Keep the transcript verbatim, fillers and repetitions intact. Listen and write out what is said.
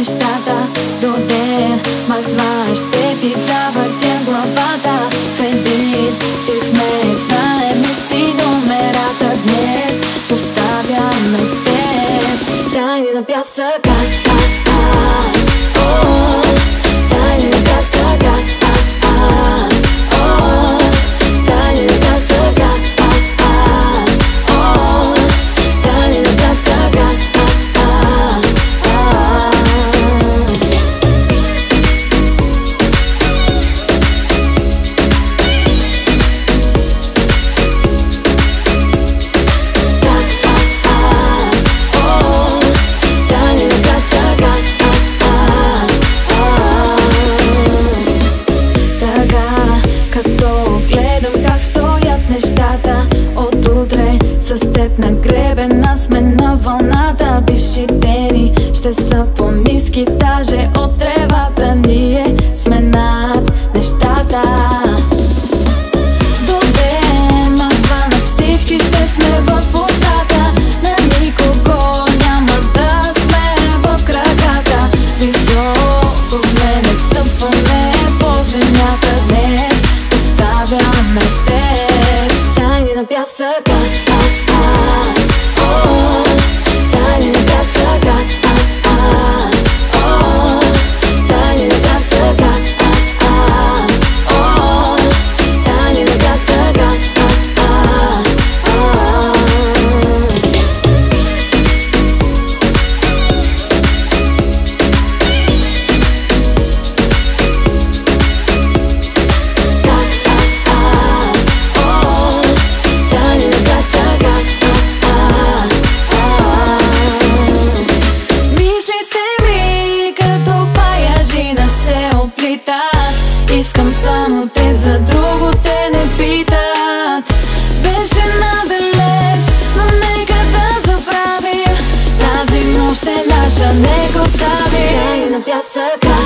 нещата до ден. Махзва ще ти завъртя главата. В един цирк сме, знаем си номерата. Днес поставяме с теб тайни на пясъка. Тайни на пясъка. Тайни на пясъка. Тайни на пясъка. Нещата от утре с теб на гребена сме на вълната. Бившите ни ще са по-ниски даже от тревата. Ние сме над нещата. До ден махзва на всички ще сме в устата. На никого няма да сме в краката. Високо сме, не стъпваме по земята. Днес оставяме с теб тайни на пясъка. Тайни на пясъка. Тайни на пясъка. Тайни на пясъка. Искам само теб, за друго те не питат. Беше надалеч, но нека да забравим. Тази нощ е наша, нека оставим тайни на пясъка.